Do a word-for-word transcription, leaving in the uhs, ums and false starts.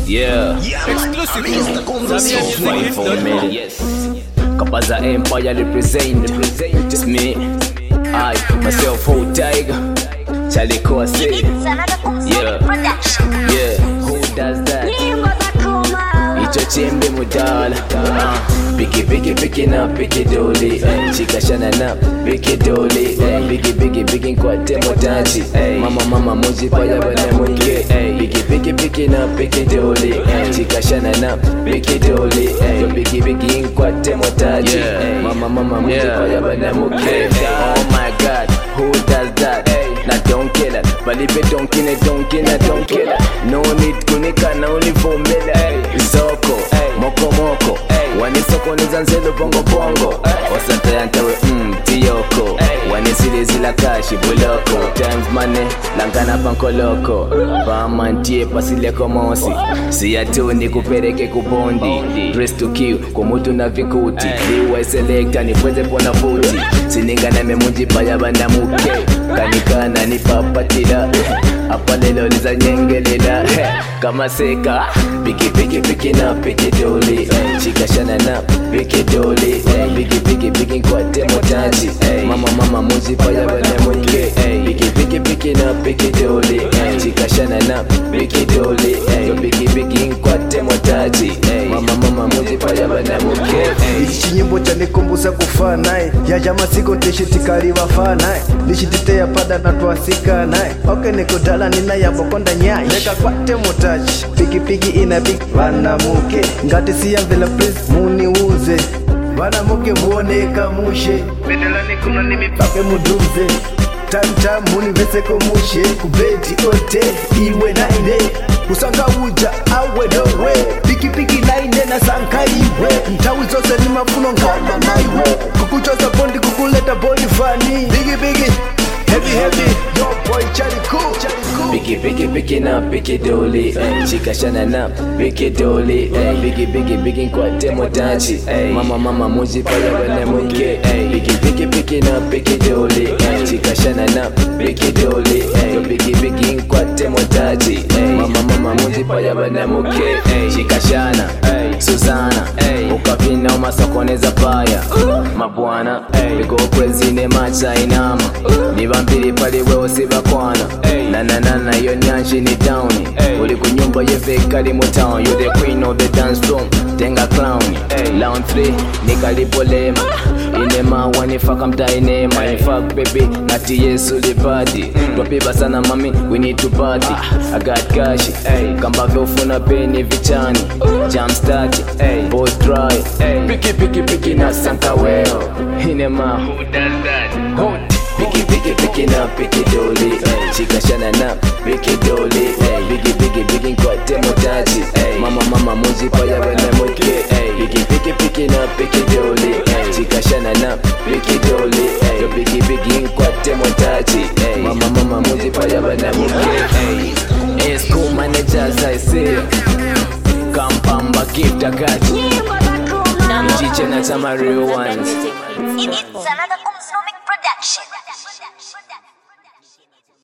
Yeah. Exclusive. Five for me. Yes. Kapaza Empire represent. It's me. I myself whole tiger. Charlie Corsi. Yeah. Yeah. Who does that? Icho chimbe mudala. Biggie biggie picking up biggie dolly. Chika shana na biggie dolly. Biggie biggie biggie kwa temo tachi. Mama mama moji paya bana mwinge. Biggie biggie picking up biggie dolly. Chika shana na biggie dolly. Biggie biggie kwa temo tachi. Mama mama moji paya bana mwinge. Oh my God, who does that? Na don't kill it, believe it, don't kill it, don't kill it, don't kill it. No need kunika na univumela. Zoko, moko moko. Wani soko nizanzelo bongo bongo. Osanta yantawe mm tiyoko. Wani sile zila kashi buloko. Times money, langana panko loko. Bamantie pasile komosi. Siya tu ni kupereke kubondi. Dress to kill, kumutu na vikuti. Liwa selecta ni pweze pona futi. Sininga na memunji paya banda muke. Kanikana ni papatila. Apa lelo liza nyengelela. Kama seka biggie biggie picking up biggie dolly. Chika shana na biggie dolly. Biggie biggie biggie kwa temo tachi. Mama mama moji paya bana mwinge. Biggie biggie picking up biggie dolly. Chika shana na biggie dolly. Biggie biggie kwa temo tachi. Mama mama moji paya bana mwinge. Ichi nyimbo chanikumbusa kufa naye. Ya jama siko tishitikari wafa naye. Nishitite ya pada na tuasika naye. Oke niko dala nina ya bokonda nyai. Leka kwa temo tachi. Piki piki ina big vana muke. Ngati siya vila please muni uze. Vana muke muone kamushe. Medela nikuna nimi pake muduze. Time time muni vese komushe. Kubeti ote iwe na ine. Kusanga uja awe dowe. Piki piki na ine na sanka iwe. Mtawi zose ni mafuno ngamba na iwe. Kukuchoza bondi kukuleta body funny. Biggie biggie heavy heavy. Yo boy Charlie cool, Charlie cool. Biggie biggie picking up biggie dolly. Chika shana na biggie dolly. Biggie biggie biggie kwa temo tachi. Mama mama moji paya bana mwinge. Biggie biggie picking up biggie dolly. Chika shana na biggie dolly. Biggie biggie kwa temo tachi. Mama mama moji paya bana mwinge. Chika shana Susanna ukavina umasokoneza paya mabwana. Bigo kwezine macha inama. Nibambiri pali wewe sibakwana. Na na na na yo nyanshi ni down. Uli kunyumba yefe kali mo town. You the queen of the dance floor. Tenga clown. Round three nikalipo lema. Inema wanifaka mta inema. In fact baby nati yesu li party. Twapiba sana mami we need to party. I got cash. Kamba vyofuna peni vichani. Jam start. Boys try. Piki piki piki na sanka weo. Inema who does that? Who Biggie biggie picking up biggie dolly. Chika shana na biggie dolly. Biggie biggie biggie kwa temo tachi. Mama mama moji paya bana mwinge. Biggie biggie picking up biggie dolly. Chika shana na biggie dolly. Biggie biggie kwa temo tachi. Mama mama moji paya bana mwinge. Hey, school managers I say. Kampamba gift a gachi. Chiche na tama real ones. It's another Umsnomic production.